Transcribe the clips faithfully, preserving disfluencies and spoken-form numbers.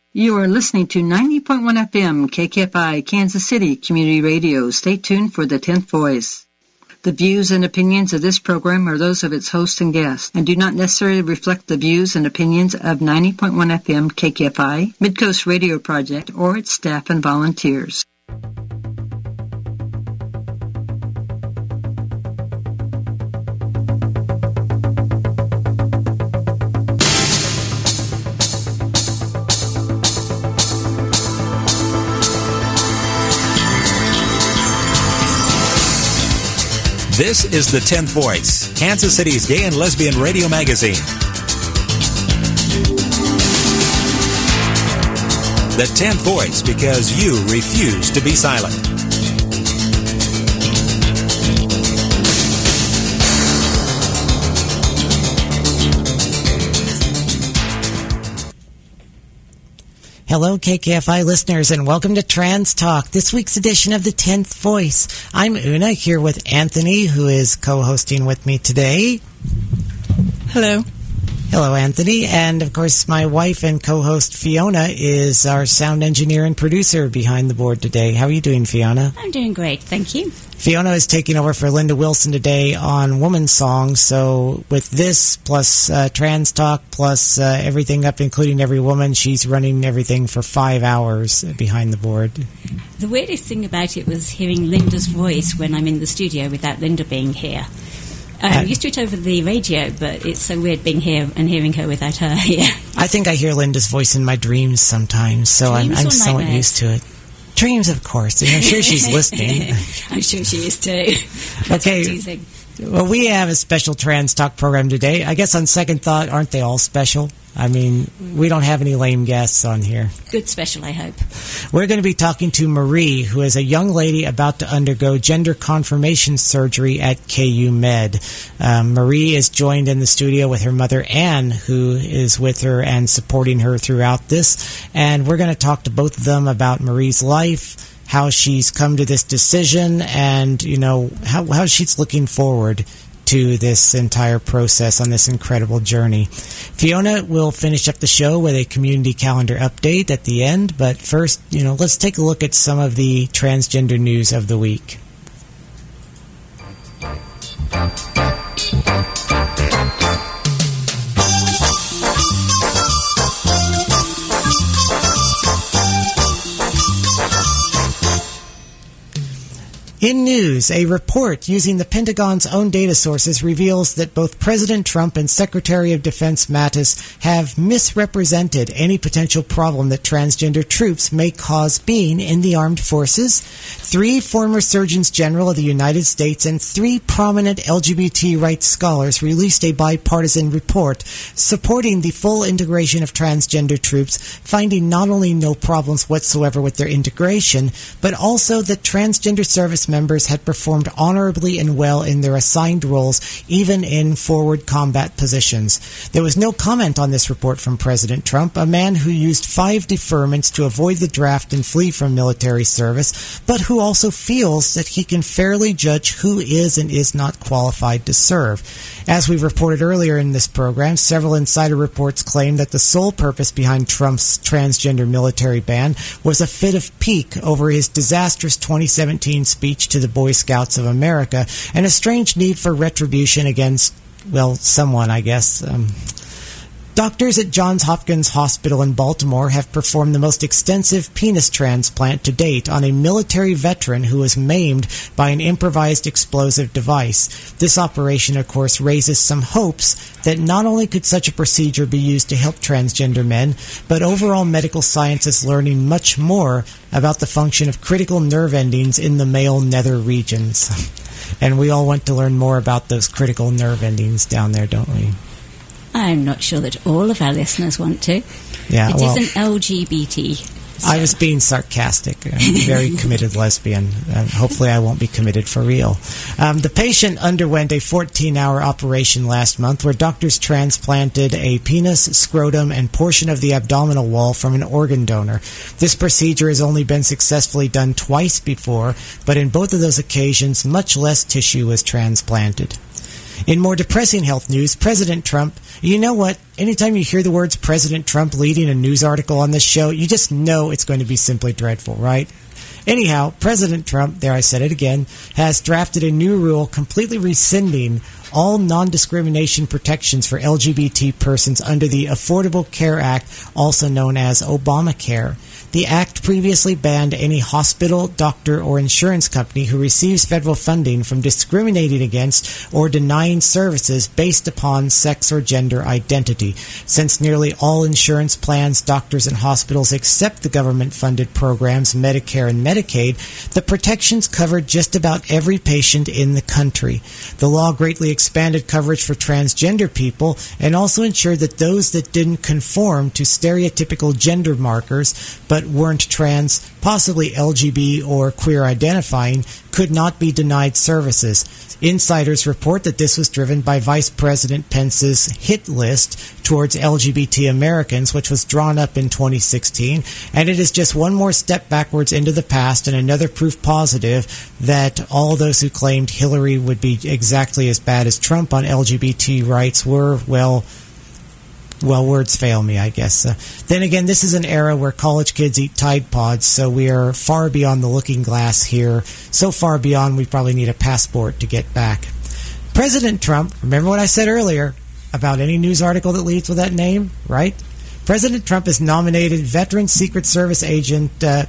You are listening to ninety point one F M K K F I Kansas City Community Radio. Stay tuned for the tenth Voice. The views and opinions of this program are those of its host and guests and do not necessarily reflect the views and opinions of ninety point one F M K K F I, Midcoast Radio Project, or its staff and volunteers. This is the tenth Voice, Kansas City's gay and lesbian radio magazine. The tenth Voice, because you refuse to be silent. Hello, K K F I listeners, and welcome to Trans Talk, this week's edition of the tenth Voice. I'm Una, here with Anthony, who is co-hosting with me today. Hello. Hello, Anthony. And, of course, my wife and co-host Fiona is our sound engineer and producer behind the board today. How are you doing, Fiona? I'm doing great, thank you. Fiona is taking over for Linda Wilson today on Woman's Song, so with this, plus uh, Trans Talk, plus uh, everything up, including Every Woman, she's running everything for five hours behind the board. The weirdest thing about it was hearing Linda's voice when I'm in the studio without Linda being here. I'm uh, used to it over the radio, but it's so weird being here and hearing her without her here. I think I hear Linda's voice in my dreams sometimes, so dreams I'm, I'm somewhat nightmares? used to it. Dreams, of course. I'm sure she's listening. I'm sure she is too. That's okay. Well, we have a special Trans Talk program today. I guess on second thought, aren't they all special? I mean, we don't have any lame guests on here. Good special, I hope. We're going to be talking to Marie, who is a young lady about to undergo gender confirmation surgery at K U Med. Um, Marie is joined in the studio with her mother, Anne, who is with her and supporting her throughout this. And we're going to talk to both of them about Marie's life, how she's come to this decision, and, you know, how, how she's looking forward to this entire process on this incredible journey. Fiona will finish up the show with a community calendar update at the end, but first, you know, let's take a look at some of the transgender news of the week. In news, a report using the Pentagon's own data sources reveals that both President Trump and Secretary of Defense Mattis have misrepresented any potential problem that transgender troops may cause being in the armed forces. Three former Surgeons General of the United States and three prominent L G B T rights scholars released a bipartisan report supporting the full integration of transgender troops, finding not only no problems whatsoever with their integration, but also that transgender service members had performed honorably and well in their assigned roles, even in forward combat positions. There was no comment on this report from President Trump, a man who used five deferments to avoid the draft and flee from military service, but who also feels that he can fairly judge who is and is not qualified to serve. As we reported earlier in this program, several insider reports claim that the sole purpose behind Trump's transgender military ban was a fit of pique over his disastrous twenty seventeen speech to the Boy Scouts of America and a strange need for retribution against, well, someone, I guess. Um, Doctors at Johns Hopkins Hospital in Baltimore have performed the most extensive penis transplant to date on a military veteran who was maimed by an improvised explosive device. This operation, of course, raises some hopes that not only could such a procedure be used to help transgender men, but overall medical science is learning much more about the function of critical nerve endings in the male nether regions. And we all want to learn more about those critical nerve endings down there, don't we? I'm not sure that all of our listeners want to. Yeah, it well, is an L G B T. So. I was being sarcastic. I'm a very committed lesbian. Uh, hopefully I won't be committed for real. Um, the patient underwent a fourteen-hour operation last month where doctors transplanted a penis, scrotum, and portion of the abdominal wall from an organ donor. This procedure has only been successfully done twice before, but in both of those occasions, much less tissue was transplanted. In more depressing health news, President Trump, you know what? Anytime you hear the words President Trump leading a news article on this show, you just know it's going to be simply dreadful, right? Anyhow, President Trump, there I said it again, has drafted a new rule completely rescinding all non-discrimination protections for L G B T persons under the Affordable Care Act, also known as Obamacare. The act previously banned any hospital, doctor, or insurance company who receives federal funding from discriminating against or denying services based upon sex or gender identity. Since nearly all insurance plans, doctors, and hospitals accept the government-funded programs Medicare and Medicaid, the protections covered just about every patient in the country. The law greatly expanded coverage for transgender people and also ensured that those that didn't conform to stereotypical gender markers but weren't trans, possibly L G B T or queer identifying, could not be denied services. Insiders report that this was driven by Vice President Pence's hit list towards L G B T Americans, which was drawn up in twenty sixteen, and it is just one more step backwards into the past and another proof positive that all those who claimed Hillary would be exactly as bad as Trump on L G B T rights were, well, Well, words fail me, I guess. Uh, then again, this is an era where college kids eat Tide Pods, so we are far beyond the looking glass here. So far beyond, we probably need a passport to get back. President Trump, remember what I said earlier about any news article that leads with that name, right? President Trump has nominated veteran Secret Service agent uh,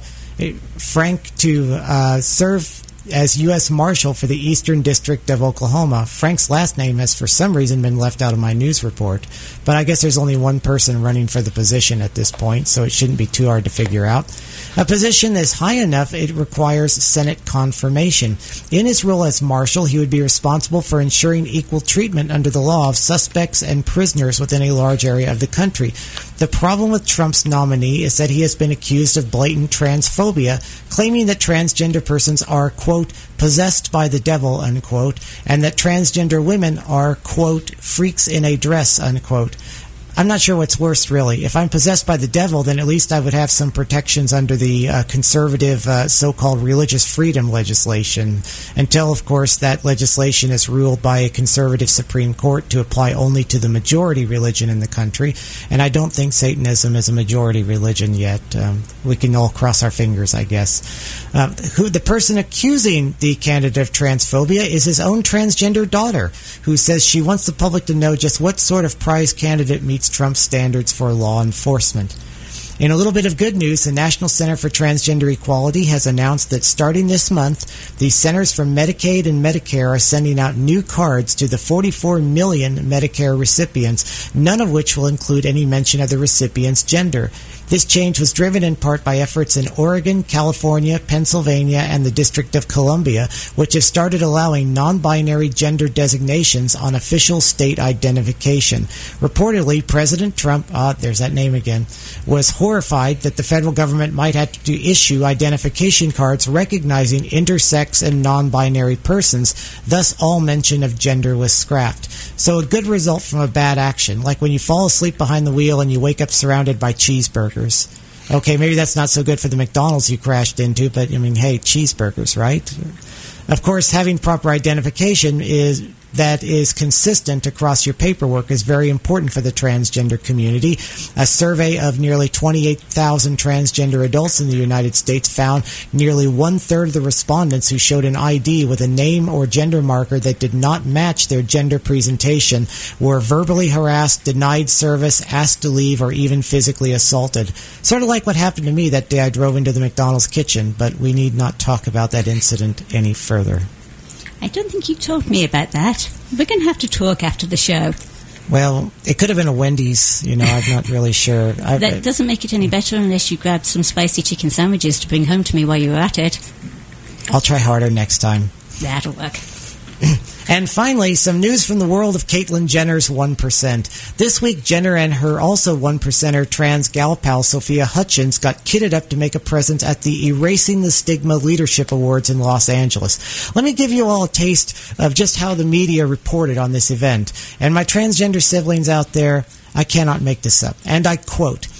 Frank to uh, serve as U S Marshal for the Eastern District of Oklahoma. Frank's last name has for some reason been left out of my news report, but I guess there's only one person running for the position at this point, so it shouldn't be too hard to figure out. A position that's high enough it requires Senate confirmation. In his role as Marshal, he would be responsible for ensuring equal treatment under the law of suspects and prisoners within a large area of the country. The problem with Trump's nominee is that he has been accused of blatant transphobia, claiming that transgender persons are, quote, possessed by the devil, unquote, and that transgender women are, quote, freaks in a dress, unquote. I'm not sure what's worse, really. If I'm possessed by the devil, then at least I would have some protections under the uh, conservative uh, so-called religious freedom legislation, until, of course, that legislation is ruled by a conservative Supreme Court to apply only to the majority religion in the country, and I don't think Satanism is a majority religion yet. Um, we can all cross our fingers, I guess. Uh, who the person accusing the candidate of transphobia is his own transgender daughter, who says she wants the public to know just what sort of prize candidate meets Trump's standards for law enforcement. In a little bit of good news, the National Center for Transgender Equality has announced that starting this month, the Centers for Medicaid and Medicare are sending out new cards to the forty-four million Medicare recipients, none of which will include any mention of the recipient's gender. This change was driven in part by efforts in Oregon, California, Pennsylvania, and the District of Columbia, which have started allowing non-binary gender designations on official state identification. Reportedly, President Trump, ah, there's that name again, was horrified that the federal government might have to issue identification cards recognizing intersex and non-binary persons, thus all mention of gender was scrapped. So a good result from a bad action, like when you fall asleep behind the wheel and you wake up surrounded by cheeseburgers. Okay, maybe that's not so good for the McDonald's you crashed into, but I mean, hey, cheeseburgers, right? Of course, having proper identification is that is consistent across your paperwork is very important for the transgender community. A survey of nearly twenty-eight thousand transgender adults in the United States found nearly one-third of the respondents who showed an I D with a name or gender marker that did not match their gender presentation were verbally harassed, denied service, asked to leave, or even physically assaulted. Sort of like what happened to me that day I drove into the McDonald's kitchen, but we need not talk about that incident any further. I don't think you told me about that. We're going to have to talk after the show. Well, it could have been a Wendy's, you know, I'm not really sure. I, that doesn't make it any better unless you grabbed some spicy chicken sandwiches to bring home to me while you were at it. I'll try harder next time. That'll work. And finally, some news from the world of Caitlyn Jenner's one percent. This week, Jenner and her also one percenter trans gal pal Sophia Hutchins got kitted up to make a presence at the Erasing the Stigma Leadership Awards in Los Angeles. Let me give you all a taste of just how the media reported on this event. And my transgender siblings out there, I cannot make this up. And I quote,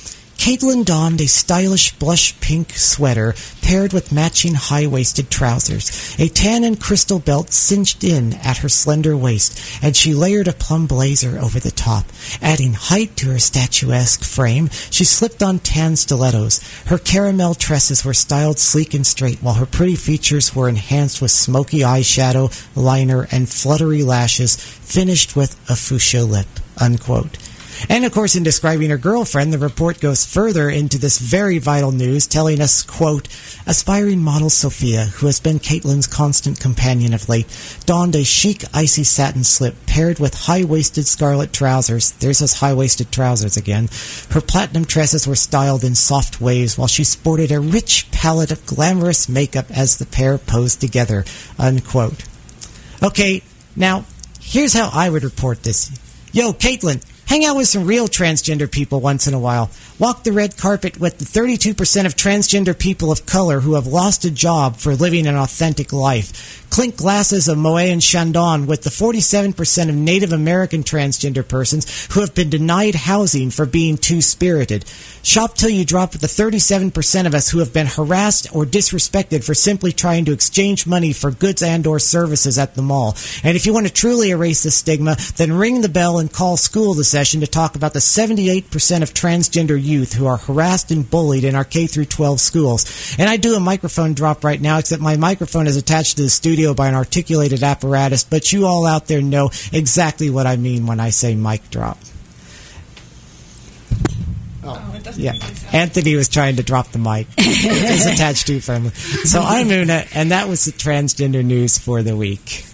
Caitlin donned a stylish blush pink sweater paired with matching high-waisted trousers, a tan and crystal belt cinched in at her slender waist, and she layered a plum blazer over the top. Adding height to her statuesque frame, she slipped on tan stilettos. Her caramel tresses were styled sleek and straight, while her pretty features were enhanced with smoky eyeshadow, liner, and fluttery lashes, finished with a fuchsia lip, unquote. And, of course, in describing her girlfriend, the report goes further into this very vital news, telling us, quote, aspiring model Sophia, who has been Caitlin's constant companion of late, donned a chic, icy satin slip paired with high-waisted scarlet trousers. There's those high-waisted trousers again. Her platinum tresses were styled in soft waves, while she sported a rich palette of glamorous makeup as the pair posed together, unquote. Okay, now, here's how I would report this. Yo, Caitlin, hang out with some real transgender people once in a while. Walk the red carpet with the thirty-two percent of transgender people of color who have lost a job for living an authentic life. Clink glasses of Moet and Chandon with the forty-seven percent of Native American transgender persons who have been denied housing for being two-spirited. Shop till you drop with the thirty-seven percent of us who have been harassed or disrespected for simply trying to exchange money for goods and or services at the mall. And if you want to truly erase this stigma, then ring the bell and call school to session to talk about the seventy-eight percent of transgender youth who are harassed and bullied in our K through twelve schools. And I do a microphone drop right now, except my microphone is attached to the studio by an articulated apparatus, but you all out there know exactly what I mean when I say mic drop. Oh, yeah. Anthony was trying to drop the mic. It's attached too firmly. So I'm Una, and that was the transgender news for the week.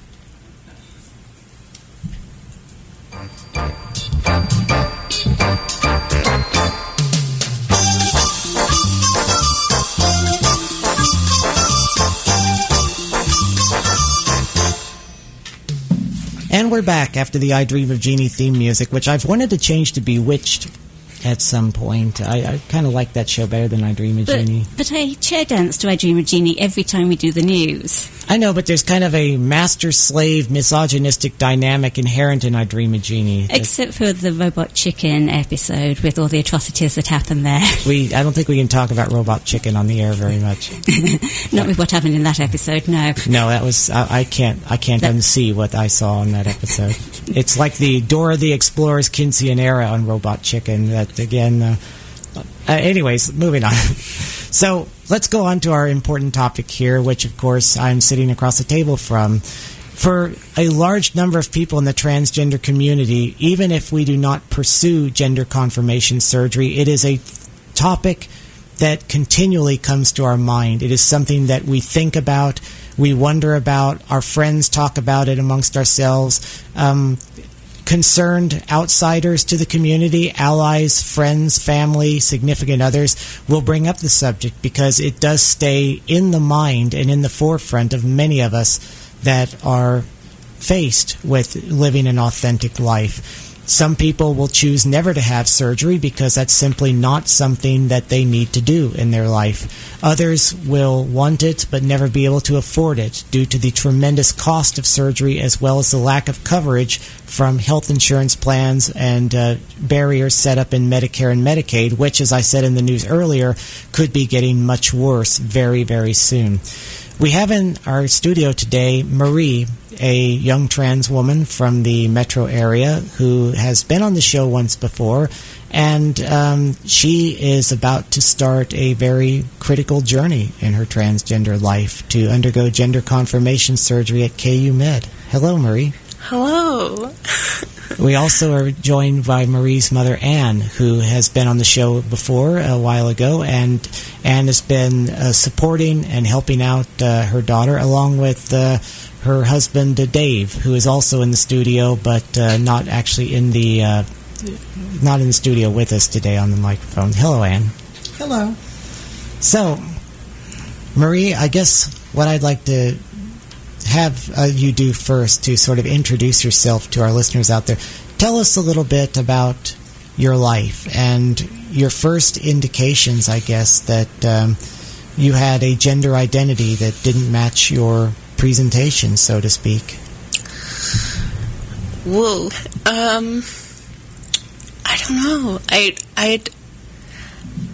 And we're back after the I Dream of Jeannie theme music, which I've wanted to change to Bewitched at some point. I, I kind of like that show better than I Dream of but, Jeannie. But I chair dance to I Dream of Jeannie every time we do the news. I know, but there's kind of a master-slave misogynistic dynamic inherent in I Dream of Jeannie. Except for the Robot Chicken episode with all the atrocities that happened there. We, I don't think we can talk about Robot Chicken on the air very much. Not with what happened in that episode, no. No, that was, I, I can't, I can't that, unsee what I saw in that episode. It's like the Dora the Explorer's Kinsian era on Robot Chicken. That, again, uh, uh, anyways, moving on. So, let's go on to our important topic here, which, of course, I'm sitting across the table from. For a large number of people in the transgender community, even if we do not pursue gender confirmation surgery, it is a topic that continually comes to our mind. It is something that we think about, we wonder about, our friends talk about it amongst ourselves. Um, concerned outsiders to the community, allies, friends, family, significant others, will bring up the subject because it does stay in the mind and in the forefront of many of us that are faced with living an authentic life. Some people will choose never to have surgery because that's simply not something that they need to do in their life. Others will want it but never be able to afford it due to the tremendous cost of surgery as well as the lack of coverage from health insurance plans and uh, barriers set up in Medicare and Medicaid, which, as I said in the news earlier, could be getting much worse very, very soon. We have in our studio today Marie, a young trans woman from the metro area who has been on the show once before, and um, she is about to start a very critical journey in her transgender life to undergo gender confirmation surgery at K U Med. Hello, Marie. Hello. We also are joined by Marie's mother, Anne, who has been on the show before a while ago, and Anne has been uh, supporting and helping out uh, her daughter, along with uh, her husband, uh, Dave, who is also in the studio, but uh, not actually in the uh, not in the studio with us today on the microphone. Hello, Anne. Hello. So, Marie, I guess what I'd like to have uh, you do first to sort of introduce yourself to our listeners out there. Tell us a little bit about your life and your first indications, I guess, that um, you had a gender identity that didn't match your presentation, so to speak. Whoa. Um, I don't know. I, I'd,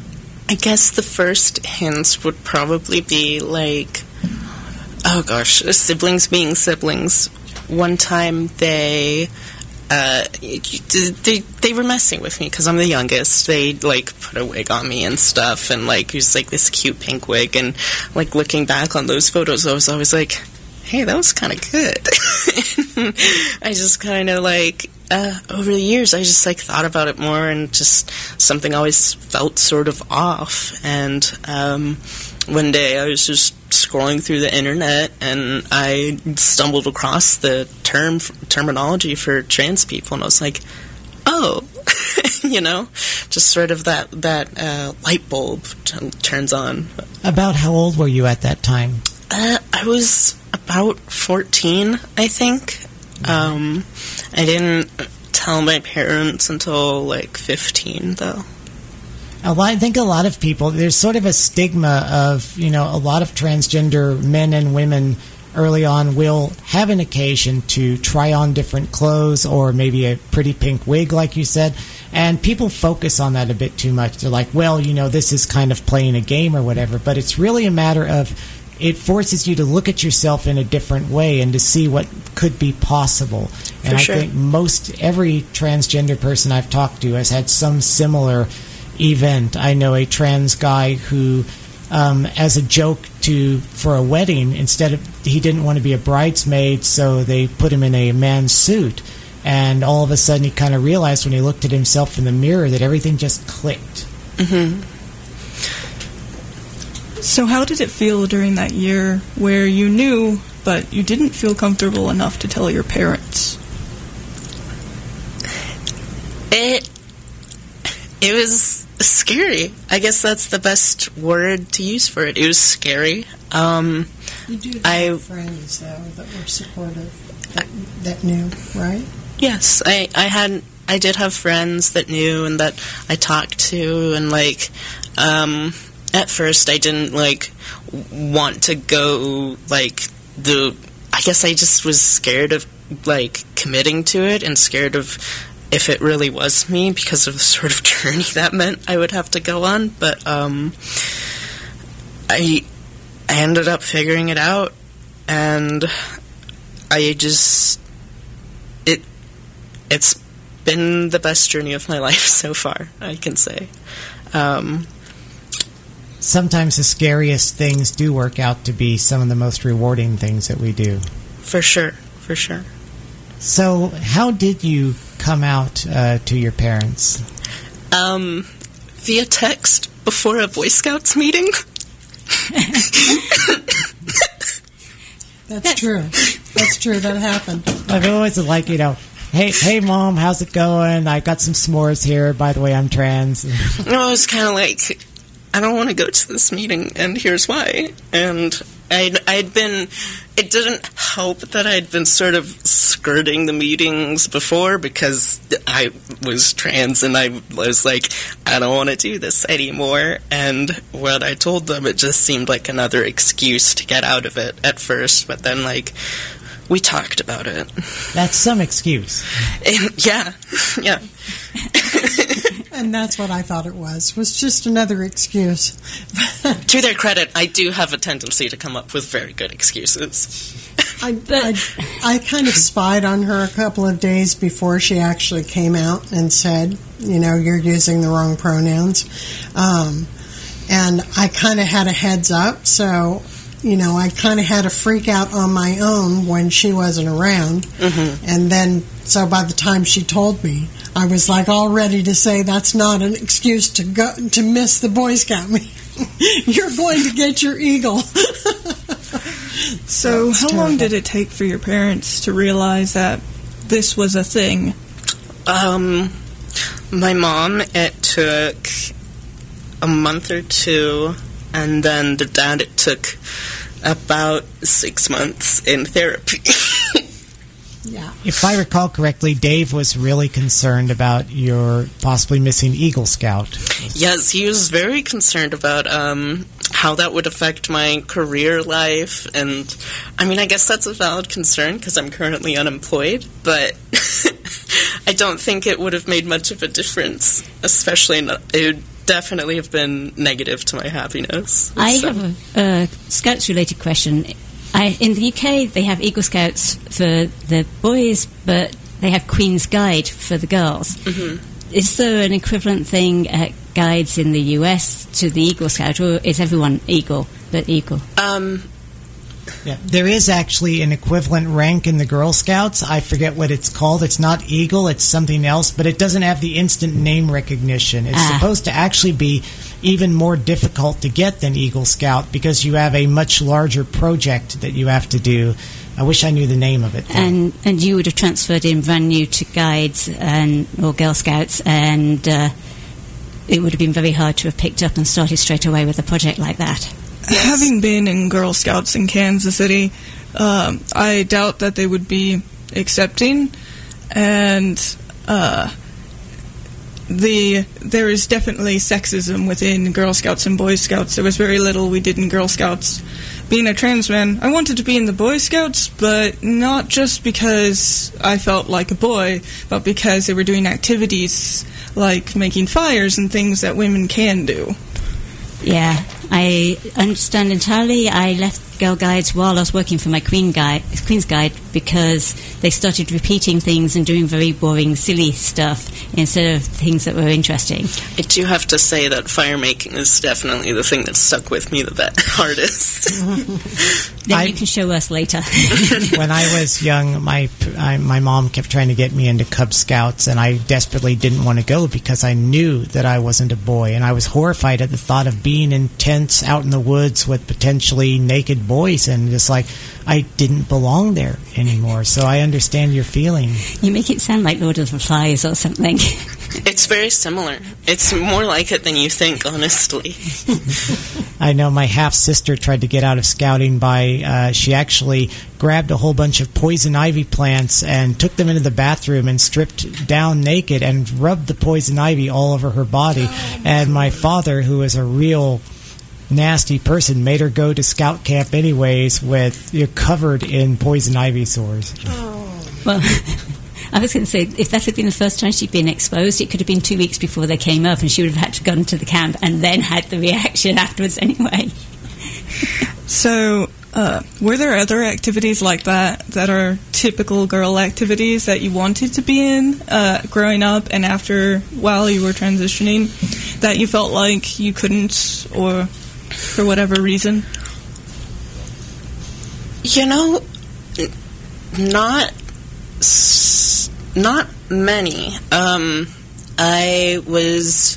I guess the first hints would probably be like, oh gosh, siblings being siblings. One time they, uh, they, they were messing with me because I'm the youngest. They, like, put a wig on me and stuff, and, like, it was, like, this cute pink wig, and, like, looking back on those photos, I was always like, hey, that was kind of good. I just kind of, like, uh, over the years, I just, like, thought about it more, and just something always felt sort of off, and, um, one day I was just scrolling through the internet, and I stumbled across the term terminology for trans people, and I was like, oh, you know, just sort of that, that uh, light bulb t- turns on. About how old were you at that time? Uh, I was about fourteen, I think. Mm-hmm. Um, I didn't tell my parents until, like, fifteen, though. A lot, I think a lot of people, there's sort of a stigma of, you know, a lot of transgender men and women early on will have an occasion to try on different clothes or maybe a pretty pink wig, like you said, and people focus on that a bit too much. They're like, well, you know, this is kind of playing a game or whatever, but it's really a matter of it forces you to look at yourself in a different way and to see what could be possible. And For I sure. think most every transgender person I've talked to has had some similar event. I know a trans guy who, um, as a joke to for a wedding, instead of he didn't want to be a bridesmaid, so they put him in a man's suit, and all of a sudden he kind of realized when he looked at himself in the mirror that everything just clicked. Mm-hmm. So how did it feel during that year where you knew, but you didn't feel comfortable enough to tell your parents? It it was scary. I guess that's the best word to use for it. It was scary. Um, you do have I, friends, though, that were supportive, that, that knew, right? Yes, I, I had I did have friends that knew and that I talked to, and like um, at first I didn't like want to go like the. I guess I just was scared of like committing to it and scared of if it really was me because of the sort of journey that meant I would have to go on. But um, I, I ended up figuring it out, and I just, it, it's been the best journey of my life so far, I can say. Um, Sometimes the scariest things do work out to be some of the most rewarding things that we do. For sure, for sure. So, how did you come out uh, to your parents? Um, via text before a Boy Scouts meeting. That's true. That's true. That happened. I've always like, you know, hey, hey, Mom, how's it going? I got some s'mores here. By the way, I'm trans. No, it was kind of like, I don't want to go to this meeting, and here's why. And I'd, I'd been, it didn't help that I'd been sort of skirting the meetings before because I was trans and I was like, I don't want to do this anymore. And when I told them, it just seemed like another excuse to get out of it at first. But then, like, we talked about it. That's some excuse. And, yeah, yeah. And that's what I thought it was, was just another excuse. To their credit, I do have a tendency to come up with very good excuses. I, I, I kind of spied on her a couple of days before she actually came out and said, you know, you're using the wrong pronouns. Um, and I kind of had a heads up, so, you know, I kind of had a freak out on my own when she wasn't around. Mm-hmm. And then, so by the time she told me, I was like all ready to say that's not an excuse to go to miss the Boy Scout meeting. You're going to get your eagle. So how terrible. long did it take for your parents to realize that this was a thing? Um, my mom, it took a month or two, and then the dad, it took about six months in therapy. Yeah. If I recall correctly, Dave was really concerned about your possibly missing Eagle Scout. Yes, he was very concerned about um, how that would affect my career life. And, I mean, I guess that's a valid concern because I'm currently unemployed. But I don't think it would have made much of a difference, especially not, it would, definitely have been negative to my happiness. I so. have a, a Scouts-related question. I, in the U K, they have Eagle Scouts for the boys, but they have Queen's Guide for the girls. Mm-hmm. Is there an equivalent thing at Guides in the U S to the Eagle Scout, or is everyone Eagle, but Eagle? Um... Yeah, there is actually an equivalent rank in the Girl Scouts. I forget what it's called. It's not Eagle, it's something else, but it doesn't have the instant name recognition. It's ah. supposed to actually be even more difficult to get than Eagle Scout because you have a much larger project that you have to do. I wish I knew the name of it. Though. And and you would have transferred in brand new to Guides and or Girl Scouts, and uh, it would have been very hard to have picked up and started straight away with a project like that. Yes. Having been in Girl Scouts in Kansas City, um, I doubt that they would be accepting, and uh, the there is definitely sexism within Girl Scouts and Boy Scouts. There was very little we did in Girl Scouts. Being a trans man, I wanted to be in the Boy Scouts, but not just because I felt like a boy, but because they were doing activities like making fires and things that women can do. Yeah, I understand entirely. I left Girl Guides while I was working for my Queen Guide, Queen's Guide because they started repeating things and doing very boring, silly stuff instead of things that were interesting. I do have to say that fire making is definitely the thing that stuck with me the best, hardest. Then I, you can show us later. When I was young, my I, my mom kept trying to get me into Cub Scouts, and I desperately didn't want to go because I knew that I wasn't a boy, and I was horrified at the thought of being in tents out in the woods with potentially naked boys, and just like I didn't belong there anymore. So I understand your feeling. You make it sound like Lord of the Flies or something. It's very similar. It's more like it than you think, honestly. I know my half-sister tried to get out of scouting by, uh, she actually grabbed a whole bunch of poison ivy plants and took them into the bathroom and stripped down naked and rubbed the poison ivy all over her body. And my father, who is a real nasty person, made her go to scout camp anyways with, you're covered in poison ivy sores. Oh. Well... I was going to say, if that had been the first time she'd been exposed, it could have been two weeks before they came up, and she would have had to go to the camp and then had the reaction afterwards anyway. So, uh, were there other activities like that that are typical girl activities that you wanted to be in uh, growing up and after, while you were transitioning, that you felt like you couldn't, or for whatever reason? You know, not... Not many. Um, I was...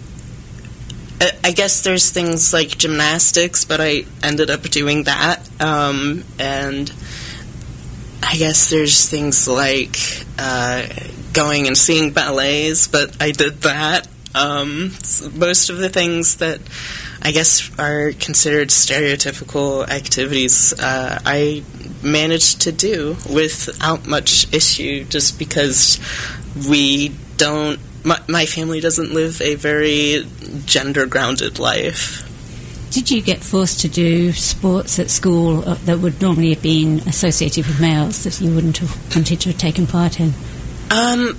I guess there's things like gymnastics, but I ended up doing that. Um, and I guess there's things like uh, going and seeing ballets, but I did that. Um, most of the things that I guess are considered stereotypical activities, uh, I managed to do without much issue, just because we don't, my, my family doesn't live a very gender-grounded life. Did you get forced to do sports at school that would normally have been associated with males that you wouldn't have wanted to have taken part in? Um,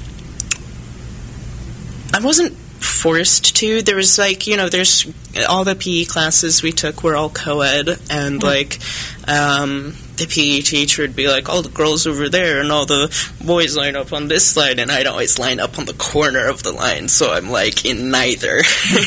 I wasn't forced to. There was, like, you know, there's all the P E classes we took were all co-ed, and mm-hmm. like um the P E teacher would be like, all the girls over there and all the boys line up on this line, and I'd always line up on the corner of the line, so I'm like in neither.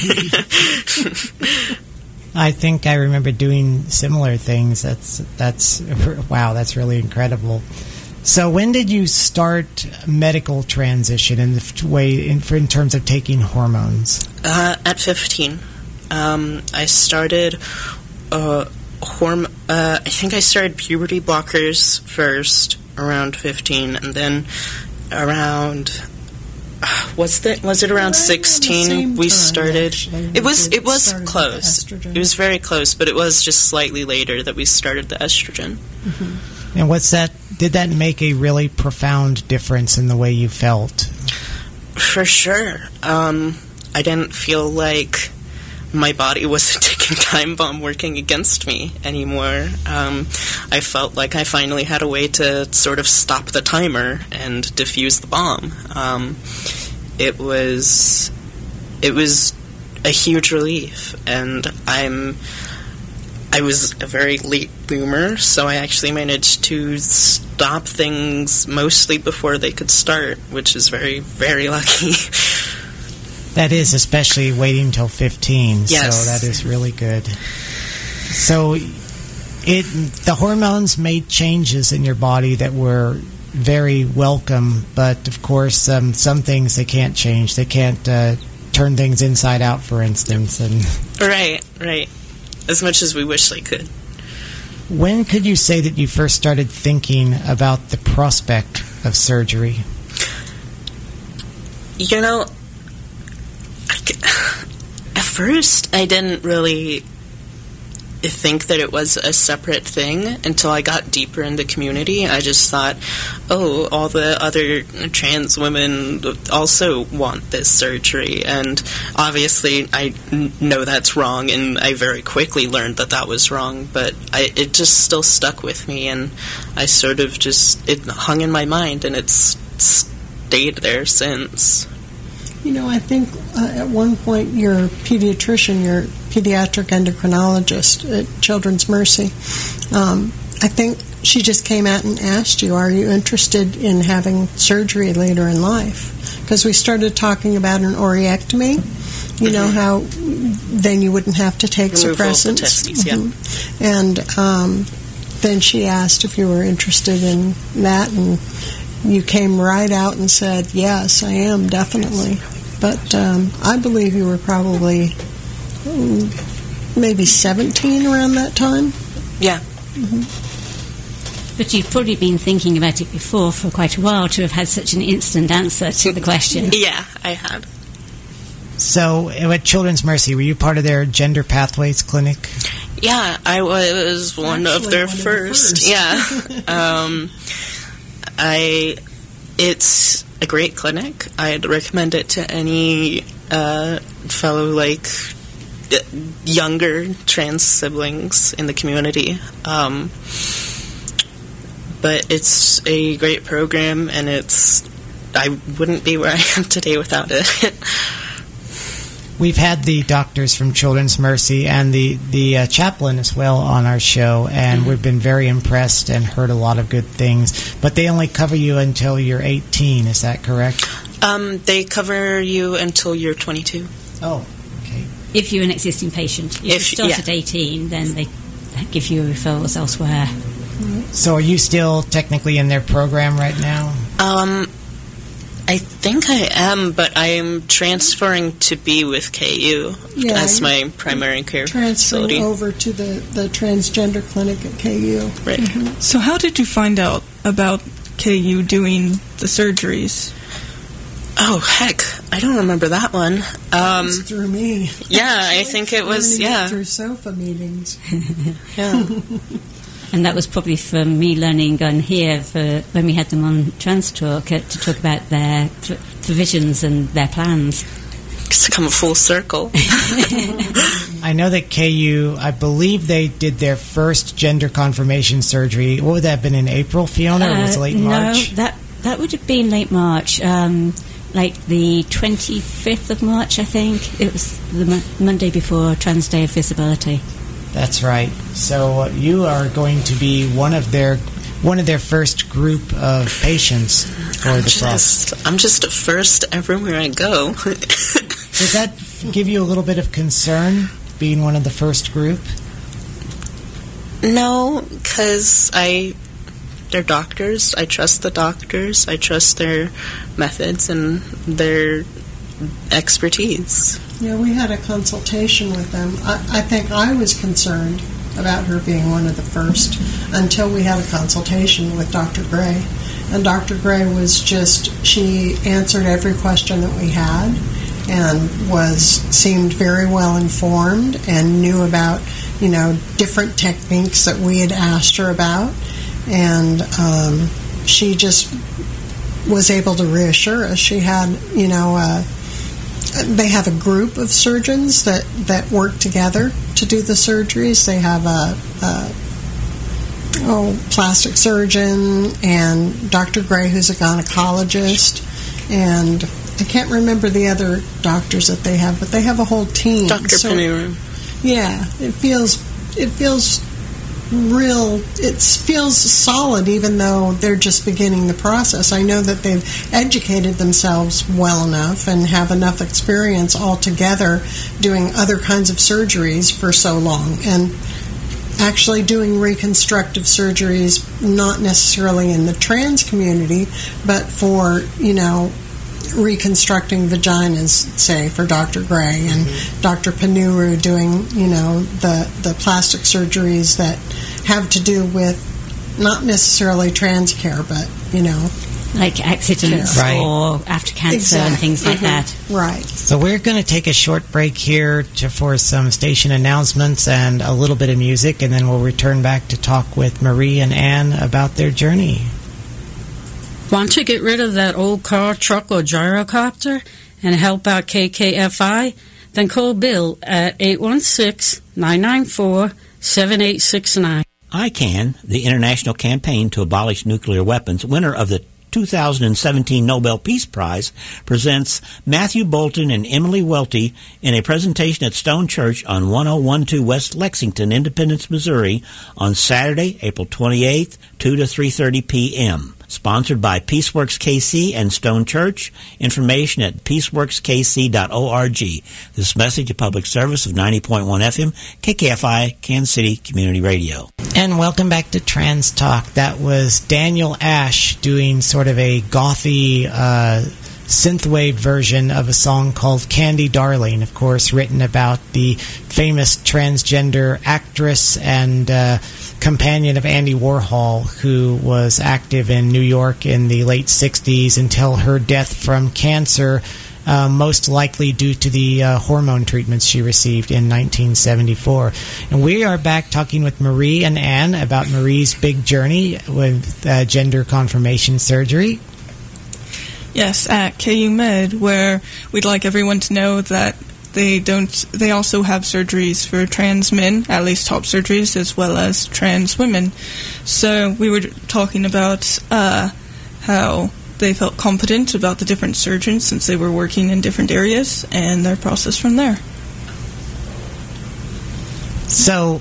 I think I remember doing similar things. That's that's wow, that's really incredible. So when did you start medical transition in the way in, in terms of taking hormones? Uh, at fifteen. Um, I started uh, horm- uh, I think I started puberty blockers first around fifteen, and then around uh, was that was it around sixteen we started. It was it was close. It was very close, but it was just slightly later that we started the estrogen. Mm-hmm. And what's that? Did that make a really profound difference in the way you felt? For sure. Um, I didn't feel like my body was a ticking time bomb working against me anymore. Um, I felt like I finally had a way to sort of stop the timer and defuse the bomb. Um, it was, it was a huge relief. And I'm I was a very late bloomer, so I actually managed to stop things mostly before they could start, which is very, very lucky. That is, especially waiting till fifteen. Yes. So that is really good. So it the hormones made changes in your body that were very welcome, but of course um, some things they can't change. They can't uh, turn things inside out, for instance. And Right, right. As much as we wish they could. when could you say that you first started thinking about the prospect of surgery? You know, I c- at first I didn't really think that it was a separate thing until I got deeper in the community. I just thought, oh, all the other trans women also want this surgery, and obviously I n- know that's wrong, and I very quickly learned that that was wrong, but I, it just still stuck with me, and I sort of just, it hung in my mind, and it's stayed there since. You know, I think uh, at one point your pediatrician, your pediatric endocrinologist at Children's Mercy, um, I think she just came out and asked you, are you interested in having surgery later in life? Because we started talking about an oreectomy, you know, how then you wouldn't have to take Removal suppressants. of the testes, yeah. Mm-hmm. And um, then she asked if you were interested in that, and you came right out and said, yes, I am, definitely. But um, I believe you were probably mm, maybe seventeen around that time. Yeah. Mm-hmm. But you've probably been thinking about it before for quite a while to have had such an instant answer to the question. Yeah, I had. So at Children's Mercy, were you part of their Gender Pathways Clinic? Yeah, I was one Actually, of their one of the first. first. Yeah. um, I. It's a great clinic. I'd recommend it to any uh, fellow, like, younger trans siblings in the community. Um, but it's a great program, and it's, I wouldn't be where I am today without it. We've had the doctors from Children's Mercy and the, the uh, chaplain as well on our show, and mm-hmm. we've been very impressed and heard a lot of good things. But they only cover you until you're eighteen, is that correct? Um, they cover you until you're twenty-two. Oh, okay. If you're an existing patient. If, If- you start yeah. at eighteen, then they give you referrals elsewhere. So are you still technically in their program right now? Um, I think I am, but I'm transferring to be with K U Yeah, as you're my primary care Transferring facility. over to the, the transgender clinic at K U. Right. So how did you find out about K U doing the surgeries? Oh, heck. I don't remember that one. Um, It's through me. yeah, I think it was, Learning it yeah. through SOFA meetings. yeah. And that was probably from me learning on here for when we had them on Trans Talk uh, to talk about their pr- provisions and their plans. Just to come a full circle. I know that K U, I believe they did their first gender confirmation surgery. What would that have been, in April, Fiona, or was it Uh, late March? No, that, that would have been late March. Um, like the twenty-fifth of March, I think. It was the mo- Monday before Trans Day of Visibility. That's right. So uh, you are going to be one of their one of their first group of patients for I'm the process. just, I'm just a first everywhere I go. Does that give you a little bit of concern, being one of the first group? No, because I, they're doctors. I trust the doctors. I trust their methods and their expertise. Yeah, we had a consultation with them. I, I think I was concerned about her being one of the first until we had a consultation with Doctor Gray. And Doctor Gray was just, she answered every question that we had and was, seemed very well informed and knew about, you know, different techniques that we had asked her about. And um, she just was able to reassure us. She had, you know, uh, they have a group of surgeons that, that work together to do the surgeries. They have a, a oh, plastic surgeon and Doctor Gray, who's a gynecologist, and I can't remember the other doctors that they have, but they have a whole team. Doctor So, Panuru. yeah, it feels it feels real. It feels solid, even though they're just beginning the process. I know that they've educated themselves well enough and have enough experience altogether doing other kinds of surgeries for so long, and actually doing reconstructive surgeries, not necessarily in the trans community, but for, you know, reconstructing vaginas, say, for Doctor Gray, and mm-hmm. Doctor Panuru doing, you know, the, the plastic surgeries that have to do with not necessarily trans care, but, you know, like accidents Right. or after cancer Exactly. and things like Mhm. that. Right. So we're going to take a short break here to, for some station announcements and a little bit of music, and then we'll return back to talk with Marie and Ann about their journey. Want to get rid of that old car, truck, or gyrocopter and help out K K F I? Then call Bill at eight one six, nine nine four, seven eight six nine. I CAN, the international campaign to abolish nuclear weapons, winner of the two thousand seventeen Nobel Peace Prize, presents Matthew Bolton and Emily Welty in a presentation at Stone Church on ten twelve West Lexington, Independence, Missouri, on Saturday, April twenty-eighth, two to three thirty p.m. Sponsored by Peaceworks K C and Stone Church. Information at peaceworks k c dot org. This message, a public service of ninety point one F M, K K F I, Kansas City Community Radio. And welcome back to Trans Talk. That was Daniel Ash doing sort of a gothy uh, synthwave version of a song called Candy Darling, of course, written about the famous transgender actress and uh, companion of Andy Warhol, who was active in New York in the late sixties until her death from cancer, uh, most likely due to the uh, hormone treatments she received in nineteen seventy-four. And we are back talking with Marie and Ann about Marie's big journey with uh, gender confirmation surgery. Yes, at K U Med, where we'd like everyone to know that they don't. They also have surgeries for trans men, at least top surgeries, as well as trans women. So we were talking about uh, how they felt competent about the different surgeons since they were working in different areas, and their process from there. So,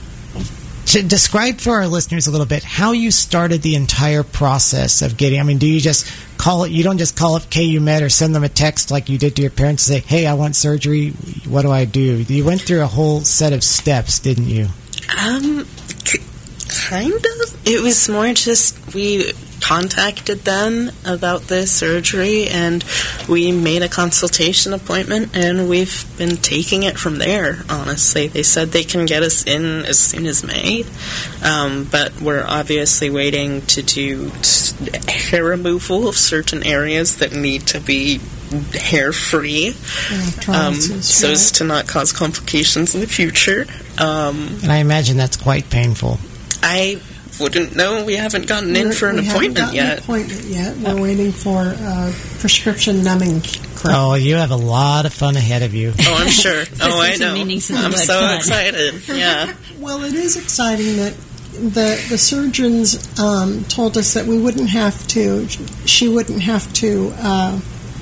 to describe for our listeners a little bit how you started the entire process of getting, I mean, do you just call it, you don't just call up K U Med or send them a text like you did to your parents and say, hey, I want surgery, what do I do? You went through a whole set of steps, didn't you? Um, c- kind of. It was more just we contacted them about this surgery, and we made a consultation appointment, and we've been taking it from there, honestly. They said they can get us in as soon as May, um, but we're obviously waiting to do hair removal of certain areas that need to be hair-free, um, so as to not cause complications in the future. Um, and I imagine that's quite painful. I wouldn't know. We haven't gotten in for an we appointment haven't yet. An appointment yet. We're waiting for uh, prescription numbing cream. Oh, you have a lot of fun ahead of you. Oh, I'm sure. Oh, I know. Meanings of the I'm word so fun. excited. Yeah. Well, it is exciting that the the surgeons um, told us that we wouldn't have to. She wouldn't have to uh,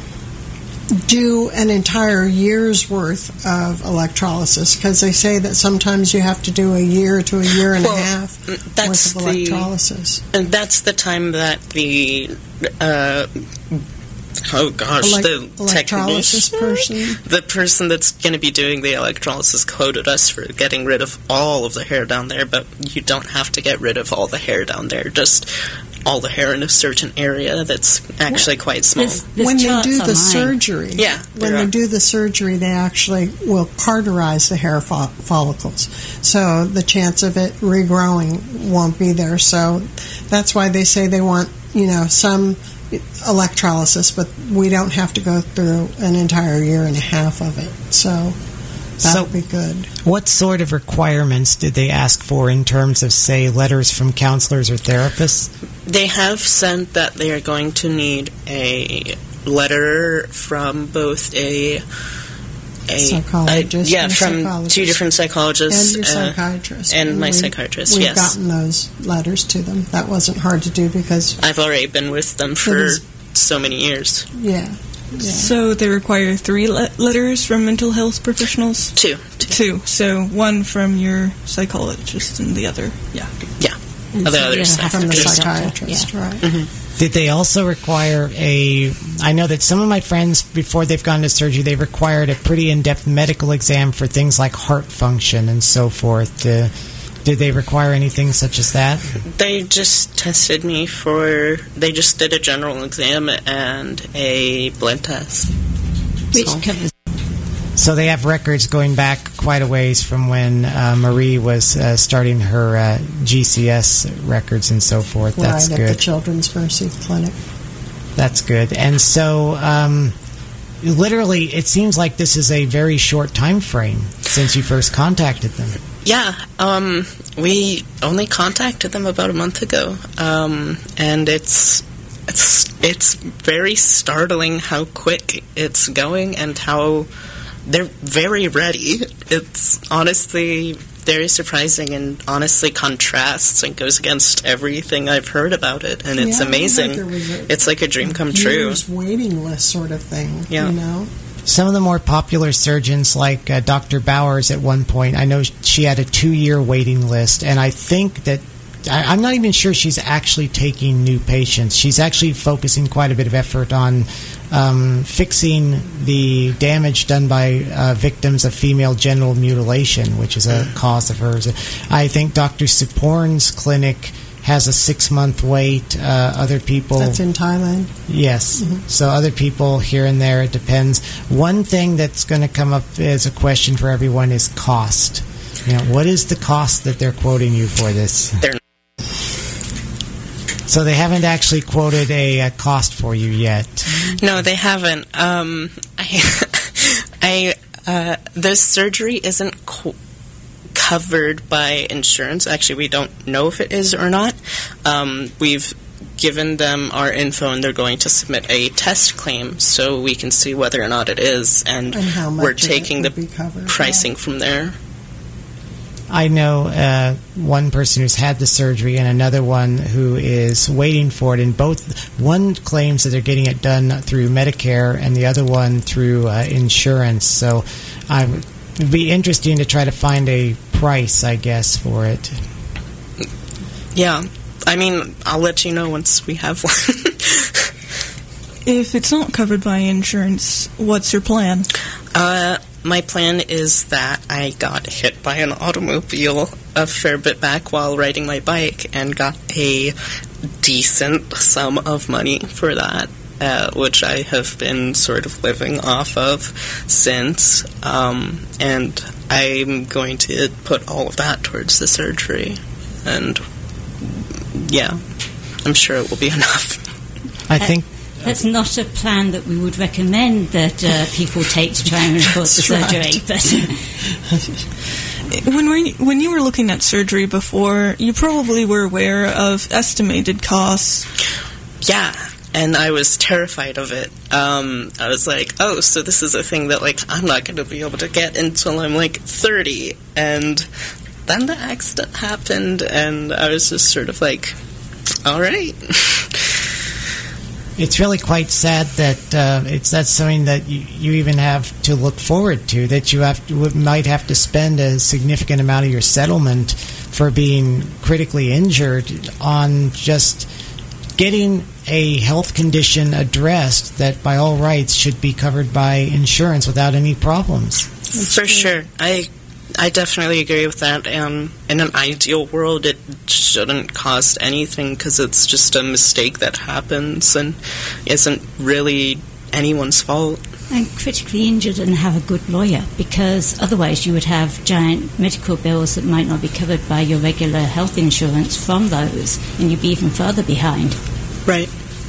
do an entire year's worth of electrolysis, because they say that sometimes you have to do a year to a year and Well, a half that's worth of the- electrolysis. And that's the time that the, uh, oh gosh, Elec- the electrolysis technician, person. the person that's going to be doing the electrolysis quoted us for getting rid of all of the hair down there, but you don't have to get rid of all the hair down there, just all the hair in a certain area that's actually quite small. There's, there's When they charts do the online. surgery, Yeah, when there they are. do the surgery, they actually will cauterize the hair fo- follicles, so the chance of it regrowing won't be there. So that's why they say they want, you know, some electrolysis, but we don't have to go through an entire year and a half of it. So that So- would be good. What sort of requirements did they ask for in terms of, say, letters from counselors or therapists? They have said that they are going to need a letter from both a a Psychologist a- yeah, and a from psychologist. two different psychologists And your uh, psychiatrist. and my we've- psychiatrist. We've Yes, gotten those letters to them. That wasn't hard to do because, I've already been with them It for is- so many years. yeah, Yeah. So they require three le- letters from mental health professionals? Two. Two. So one from your psychologist and the other, yeah. Yeah. And Oh, the so other you side. have to From the be a doctor. psychiatrist, Yeah. right? Mm-hmm. Did they also require a... I know that some of my friends, before they've gone to surgery, they required a pretty in-depth medical exam for things like heart function and so forth. Uh, did they require anything such as that? They just tested me for... They just did a general exam and a blood test. Which So- covers. So they have records going back quite a ways from when uh, Marie was uh, starting her uh, G C S records and so forth. That's right, good. at the Children's Mercy Clinic. That's good. And so, um, literally, it seems like this is a very short time frame since you first contacted them. Yeah, um, we only contacted them about a month ago, um, and it's it's it's very startling how quick it's going and how they're very ready. It's honestly very surprising and honestly contrasts and goes against everything I've heard about it, and it's Yeah, amazing. like there was a It's like a dream come true. year's waiting list sort of thing, Yeah. you know? Some of the more popular surgeons, like uh, Doctor Bowers at one point, I know she had a two-year waiting list, and I think that I, I'm not even sure she's actually taking new patients. She's actually focusing quite a bit of effort on um, fixing the damage done by uh, victims of female genital mutilation, which is a cause of hers. I think Doctor Suporn's clinic has a six-month wait. Uh, other people... That's in Thailand. Yes. Mm-hmm. So other people here and there, it depends. One thing that's going to come up as a question for everyone is cost. You know, what is the cost that they're quoting you for this? They're So they haven't actually quoted a, a cost for you yet. No, they haven't. Um, I, I, uh, the surgery isn't co- covered by insurance. Actually, we don't know if it is or not. Um, we've given them our info, and they're going to submit a test claim so we can see whether or not it is, and, And how much we're of it taking the would be covered, pricing right. from there. I know uh, one person who's had the surgery and another one who is waiting for it. And both, one claims that they're getting it done through Medicare and the other one through uh, insurance. So I would, it would be interesting to try to find a price, I guess, for it. Yeah. I mean, I'll let you know once we have one. If it's not covered by insurance, what's your plan? Uh, my plan is that I got hit by an automobile a fair bit back while riding my bike and got a decent sum of money for that, uh, which I have been sort of living off of since. Um, and I'm going to put all of that towards the surgery. And, yeah, I'm sure it will be enough. I think... That's not a plan that we would recommend that uh, people take to try and afford the surgery. But When we, when you were looking at surgery before, you probably were aware of estimated costs. Yeah, and I was terrified of it. Um, I was like, oh, so this is a thing that, like, I'm not going to be able to get until I'm, like, thirty. And then the accident happened, and I was just sort of like, all right. It's really quite sad that uh, it's that's something that you, you even have to look forward to, that you have to, might have to spend a significant amount of your settlement for being critically injured on just getting a health condition addressed that by all rights should be covered by insurance without any problems. For sure. I I definitely agree with that. Um, in an ideal world, it shouldn't cost anything because it's just a mistake that happens and isn't really anyone's fault. and critically injured and have a good lawyer, because otherwise you would have giant medical bills that might not be covered by your regular health insurance from those, and you'd be even further behind. Right.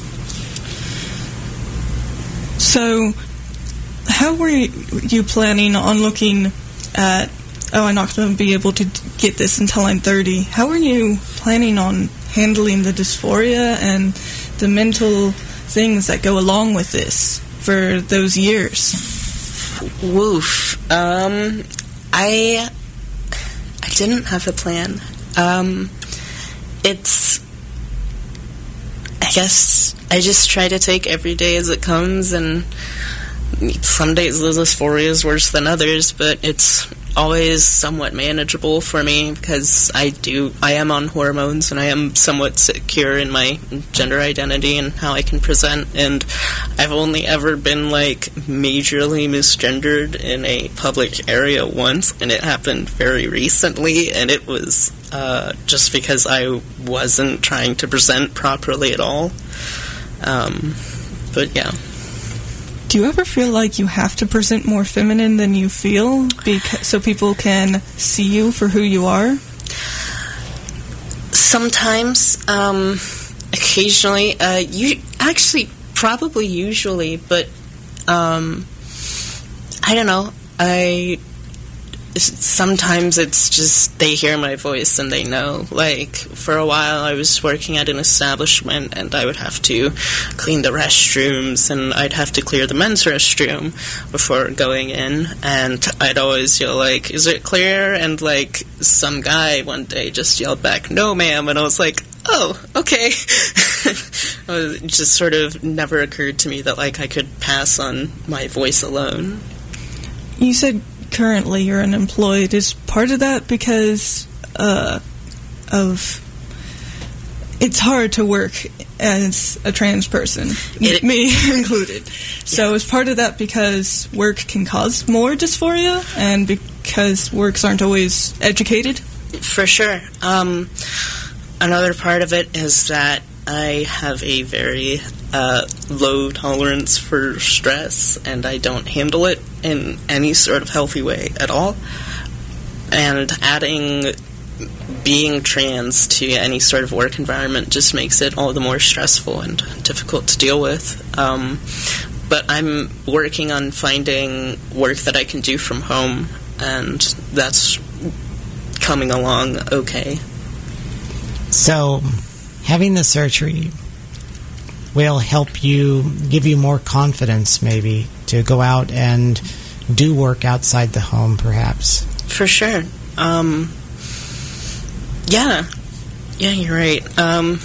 So, how were you planning on looking at, oh, I'm not going to be able to get this until I'm thirty. How are you planning on handling the dysphoria and the mental things that go along with this for those years? Woof. Um, I, I didn't have a plan. Um, it's, I, guess I just try to take every day as it comes, and some days the dysphoria is worse than others, but it's always somewhat manageable for me because I do I am on hormones, and I am somewhat secure in my gender identity and how I can present, and I've only ever been like majorly misgendered in a public area once, and it happened very recently, and it was uh, just because I wasn't trying to present properly at all. Um, but yeah. Do you ever feel like you have to present more feminine than you feel because, so people can see you for who you are? Sometimes, um, occasionally, uh, you actually, probably usually, but um, I don't know. I sometimes it's just they hear my voice and they know. Like, for a while I was working at an establishment, and I would have to clean the restrooms, and I'd have to clear the men's restroom before going in, and I'd always yell, like, is it clear? And, like, some guy one day just yelled back, no ma'am, and I was like, oh, okay. It just sort of never occurred to me that, like, I could pass on my voice alone. You said currently you're unemployed. Is part of that because uh, of it's hard to work as a trans person, it, me included. Yeah. So is part of that because work can cause more dysphoria and because works aren't always educated? For sure. Um, another part of it is that I have a very uh, low tolerance for stress, and I don't handle it in any sort of healthy way at all. And adding being trans to any sort of work environment just makes it all the more stressful and difficult to deal with. Um, but I'm working on finding work that I can do from home, and that's coming along okay. So, having the surgery will help you, give you more confidence, maybe, to go out and do work outside the home, perhaps. For sure. Um, yeah. Yeah, you're right. Um,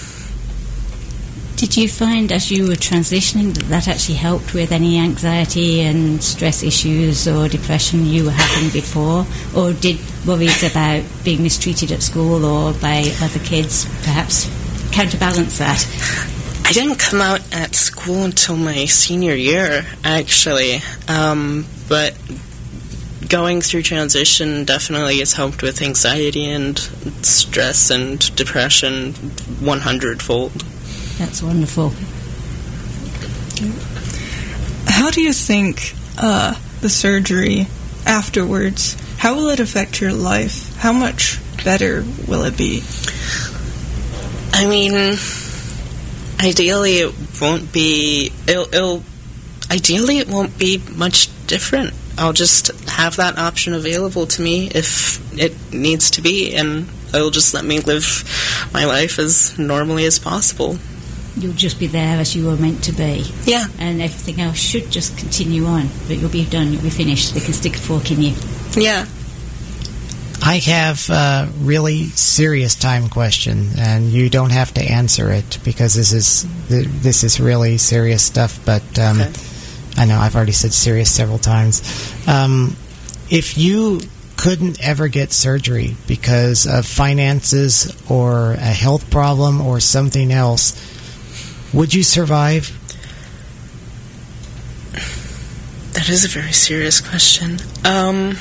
Did you find, as you were transitioning, that that actually helped with any anxiety and stress issues or depression you were having before? Or did worries about being mistreated at school or by other kids perhaps counterbalance that? I didn't come out at school until my senior year, actually. Um, but going through transition definitely has helped with anxiety and stress and depression one hundred fold. That's wonderful. How do you think uh, the surgery afterwards, how will it affect your life? How much better will it be? I mean, ideally it won't be, it'll, it'll, ideally it won't be much different. I'll just have that option available to me if it needs to be, and it'll just let me live my life as normally as possible. You'll just be there as you were meant to be. Yeah. And everything else should just continue on, but you'll be done, you'll be finished. They can stick a fork in you. Yeah. I have a really serious time question, and you don't have to answer it because this is this is really serious stuff. But um, okay. I know I've already said serious several times. Um, if you couldn't ever get surgery because of finances or a health problem or something else, would you survive? That is a very serious question. Um...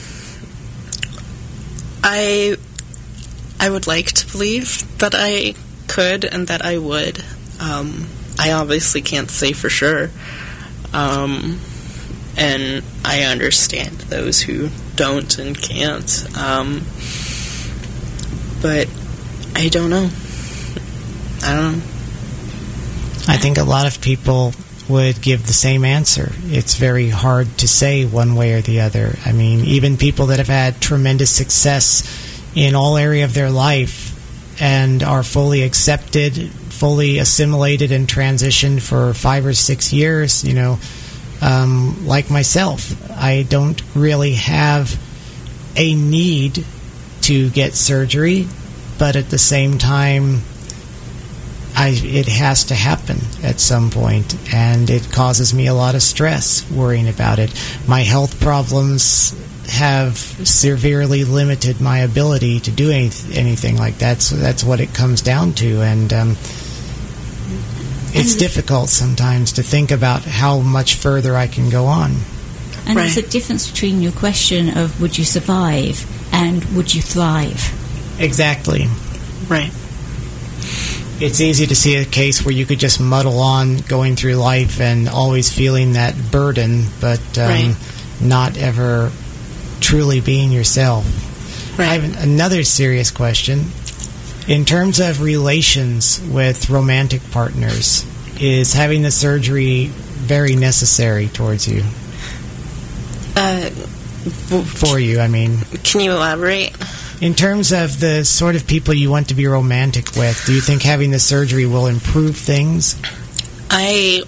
I I would like to believe that I could and that I would. Um, I obviously can't say for sure. Um, and I understand those who don't and can't. Um, but I don't know. I don't know. I think a lot of people would give the same answer. It's very hard to say one way or the other. I mean, even people that have had tremendous success in all area of their life and are fully accepted, fully assimilated and transitioned for five or six years, you know, um, like myself, I don't really have a need to get surgery, but at the same time, I, it has to happen at some point, and it causes me a lot of stress worrying about it. My health problems have severely limited my ability to do any, anything like that, so that's what it comes down to, and um, it's difficult sometimes to think about how much further I can go on. And Right. there's a difference between your question of would you survive and would you thrive. Exactly. Right. It's easy to see a case where you could just muddle on going through life and always feeling that burden, but um, Right. not ever truly being yourself. Right. I have another serious question. In terms of relations with romantic partners, is having the surgery very necessary towards you? Uh, For you, I mean. can you elaborate? In terms of the sort of people you want to be romantic with, do you think having the surgery will improve things? I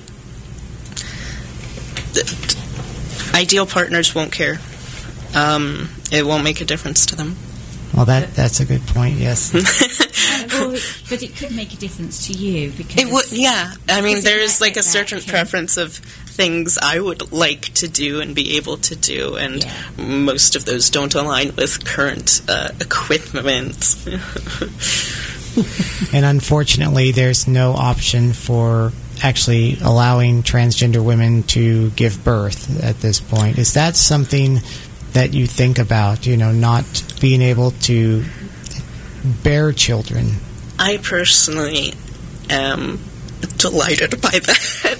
ideal partners won't care. Um, it won't make a difference to them. Well, that that's a good point, yes. Or, but it could make a difference to you because It would, yeah. I mean, Because it there's might like a get certain back, yeah. preference of things I would like to do and be able to do, and Yeah. most of those don't align with current uh, equipment. And unfortunately, there's no option for actually allowing transgender women to give birth at this point. Is that something that you think about, you know, not being able to bear children? I personally am delighted by that.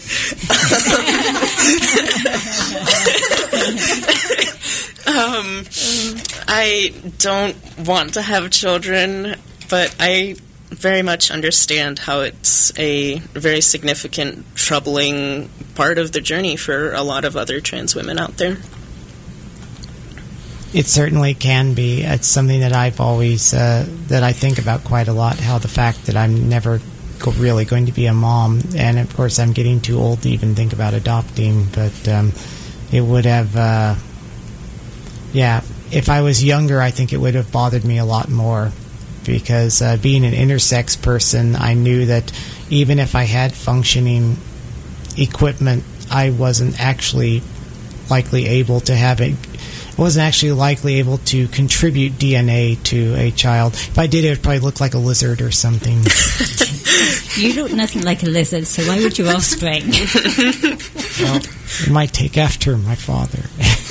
um, I don't want to have children, but I very much understand how it's a very significant, troubling part of the journey for a lot of other trans women out there. It certainly can be. It's something that I've always, uh, that I think about quite a lot, how the fact that I'm never go- really going to be a mom, and of course I'm getting too old to even think about adopting, but um, it would have, uh, yeah, if I was younger, I think it would have bothered me a lot more, because uh, being an intersex person, I knew that even if I had functioning equipment, I wasn't actually likely able to have it. I wasn't actually likely able to contribute D N A to a child. If I did, it would probably look like a lizard or something. you look nothing like a lizard, so why would your offspring? Well, it might take after my father.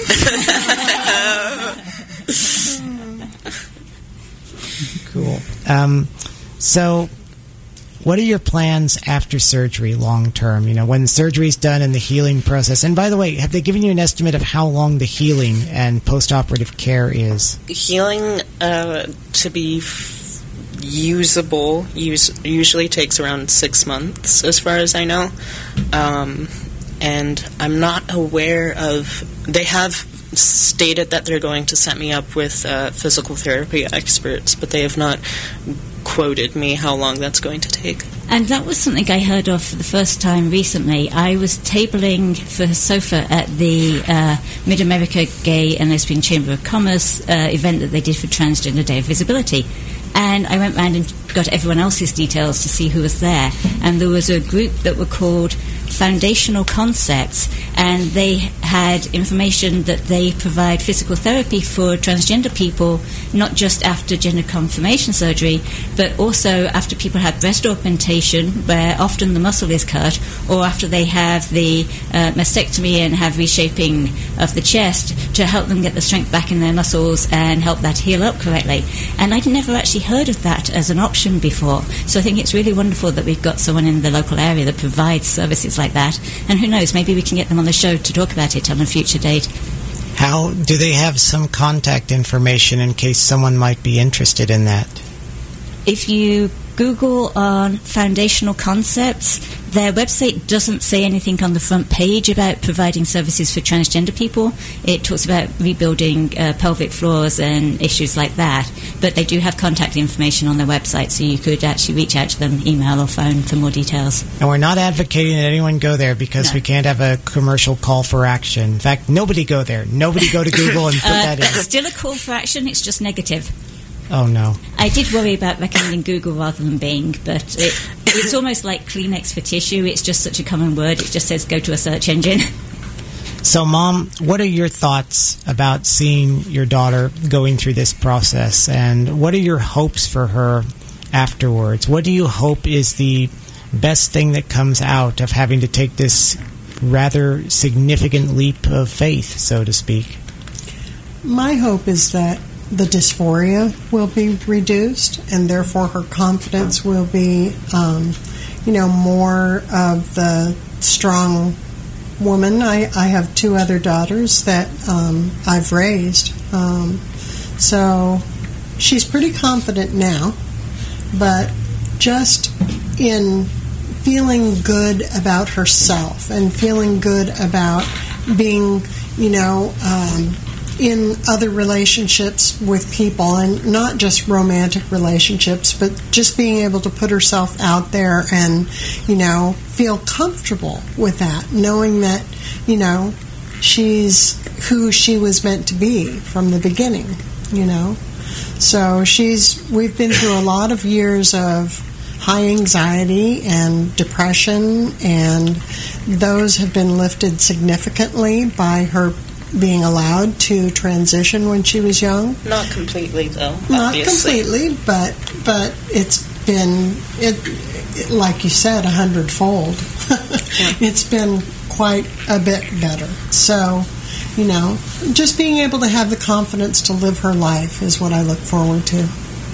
Cool. Um, so, what are your plans after surgery long term? You know, when the surgery's done and the healing process. And by the way, have they given you an estimate of how long the healing and post-operative care is? Healing uh, to be f- usable use- usually takes around six months, as far as I know. Um, and I'm not aware of... They have stated that they're going to set me up with uh, physical therapy experts, but they have not quoted me how long that's going to take. And that was something I heard of for the first time recently. I was tabling for SOFA at the uh, Mid-America Gay and Lesbian Chamber of Commerce uh, event that they did for Transgender Day of Visibility. And I went round and got everyone else's details to see who was there. And there was a group that were called Foundational Concepts, and they had information that they provide physical therapy for transgender people, not just after gender confirmation surgery, but also after people have breast augmentation, where often the muscle is cut, or after they have the uh, mastectomy and have reshaping of the chest, to help them get the strength back in their muscles and help that heal up correctly. And I'd never actually heard of that as an option before. So I think it's really wonderful that we've got someone in the local area that provides services like that. And who knows, maybe we can get them on the show to talk about it on a future date. How do they have some contact information in case someone might be interested in that? If you Google on Foundational Concepts, their website doesn't say anything on the front page about providing services for transgender people. It talks about rebuilding uh, pelvic floors and issues like that. But they do have contact information on their website, so you could actually reach out to them, email or phone, for more details. And we're not advocating that anyone go there because No. we can't have a commercial call for action. In fact, nobody go there. Nobody go to Google and put Uh, that in. still a call for action, it's just negative. Oh, no. I did worry about recommending Google rather than Bing, but it, it's almost like Kleenex for tissue. It's just such a common word. It just says go to a search engine. So, Mom, what are your thoughts about seeing your daughter going through this process, and what are your hopes for her afterwards? What do you hope is the best thing that comes out of having to take this rather significant leap of faith, so to speak? My hope is that the dysphoria will be reduced, and therefore her confidence will be, um, you know, more of the strong woman. I, I have two other daughters that um, I've raised. Um, so she's pretty confident now, but just in feeling good about herself and feeling good about being, you know, um, in other relationships with people, and not just romantic relationships, but just being able to put herself out there and, you know, feel comfortable with that, knowing that, you know, she's who she was meant to be from the beginning, you know. So she's, we've been through a lot of years of high anxiety and depression, and those have been lifted significantly by her being allowed to transition when she was young. Not completely, though. Not obviously. completely, but but it's been, it, it like you said, a hundredfold. Yeah. It's been quite a bit better. So, you know, just being able to have the confidence to live her life is what I look forward to.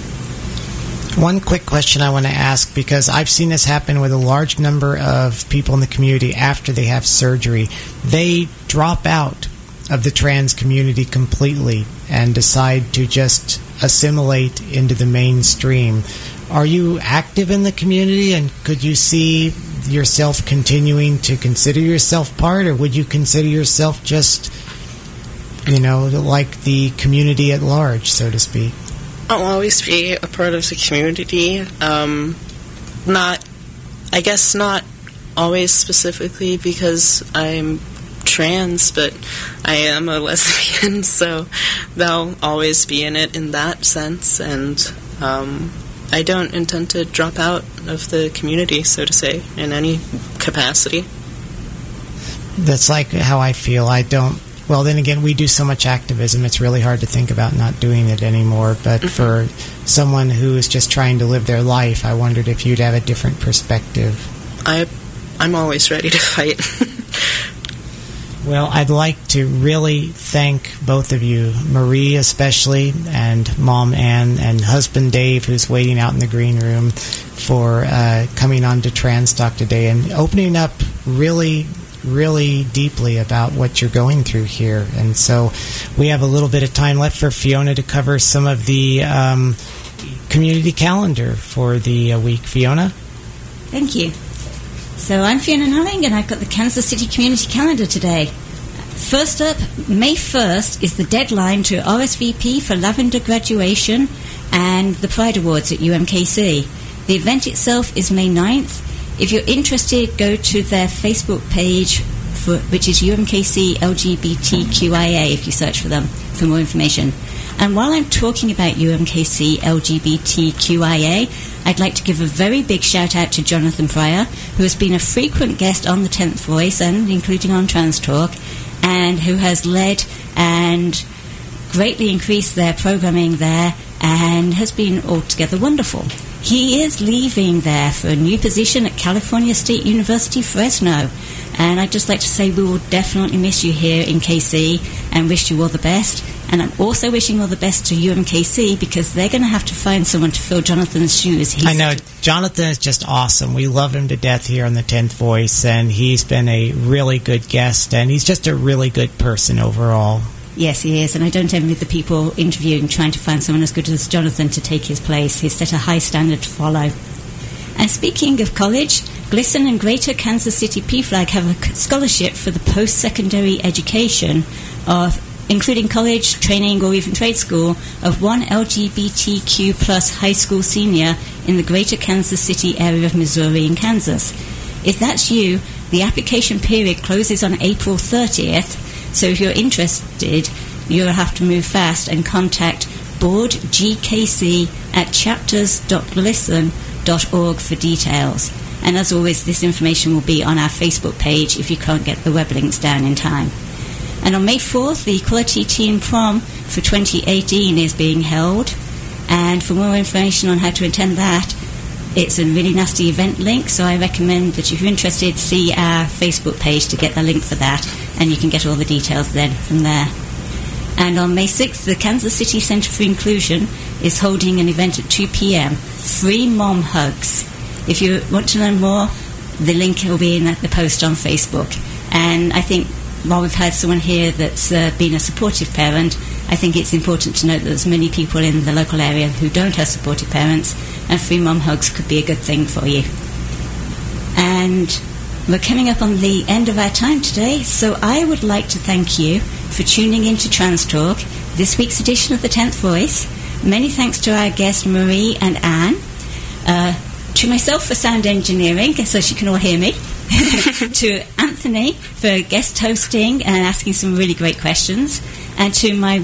One quick question I want to ask, because I've seen this happen with a large number of people in the community after they have surgery. They drop out of the trans community completely and decide to just assimilate into the mainstream. Are you active in the community, and could you see yourself continuing to consider yourself part, or would you consider yourself just, you know, like the community at large, so to speak? I'll always be a part of the community. Um, not, I guess not always specifically because I'm trans, but I am a lesbian, so they'll always be in it in that sense, and um, I don't intend to drop out of the community, so to say, in any capacity. That's like how I feel. I don't, well, then again, we do so much activism, it's really hard to think about not doing it anymore, but mm-hmm. for someone who is just trying to live their life, I wondered if you'd have a different perspective. I, I'm always ready to fight. Well, I'd like to really thank both of you, Marie especially, and Mom Ann, and husband Dave, who's waiting out in the green room, for uh, coming on to Trans Talk today and opening up really, really deeply about what you're going through here. And so we have a little bit of time left for Fiona to cover some of the um, community calendar for the uh, week. Fiona? Thank you. So I'm Fiona Nalling, and I've got the Kansas City Community Calendar today. First up, May first is the deadline to R S V P for Lavender graduation and the Pride Awards at U M K C. The event itself is May ninth. If you're interested, go to their Facebook page, for, which is U M K C L G B T Q I A, if you search for them for more information. And while I'm talking about U M K C L G B T Q I A, I'd like to give a very big shout out to Jonathan Pryor, who has been a frequent guest on the tenth Voice, and including on Trans Talk, and who has led and greatly increased their programming there and has been altogether wonderful. He is leaving there for a new position at California State University, Fresno. And I'd just like to say we will definitely miss you here in K C and wish you all the best. And I'm also wishing all the best to U M K C, because they're going to have to find someone to fill Jonathan's shoes. He's I know. Jonathan is just awesome. We love him to death here on the tenth Voice, and he's been a really good guest, and he's just a really good person overall. Yes, he is, and I don't envy the people interviewing, trying to find someone as good as Jonathan to take his place. He's set a high standard to follow. And speaking of college, GLSEN and Greater Kansas City P F L A G have a scholarship for the post-secondary education of including college, training, or even trade school, of one L G B T Q plus high school senior in the Greater Kansas City area of Missouri and Kansas. If that's you, the application period closes on April thirtieth, so if you're interested, you'll have to move fast and contact board g k c at chapters dot listen dot org for details. And as always, this information will be on our Facebook page if you can't get the web links down in time. And on May fourth, the Equality Teen Prom for twenty eighteen is being held. And for more information on how to attend that, it's a really nasty event link, so I recommend that if you're interested, see our Facebook page to get the link for that, and you can get all the details then from there. And on May sixth, the Kansas City Center for Inclusion is holding an event at two p.m., Free Mom Hugs. If you want to learn more, the link will be in the post on Facebook. And I think while we've had someone here that's uh, been a supportive parent, I think it's important to note that there's many people in the local area who don't have supportive parents, and Free Mom Hugs could be a good thing for you. And we're coming up on the end of our time today, so I would like to thank you for tuning in to Trans Talk, this week's edition of The Tenth Voice. Many thanks to our guests Marie and Anne, uh, to myself for sound engineering, so she can all hear me, to Anthony for guest hosting and asking some really great questions, and to my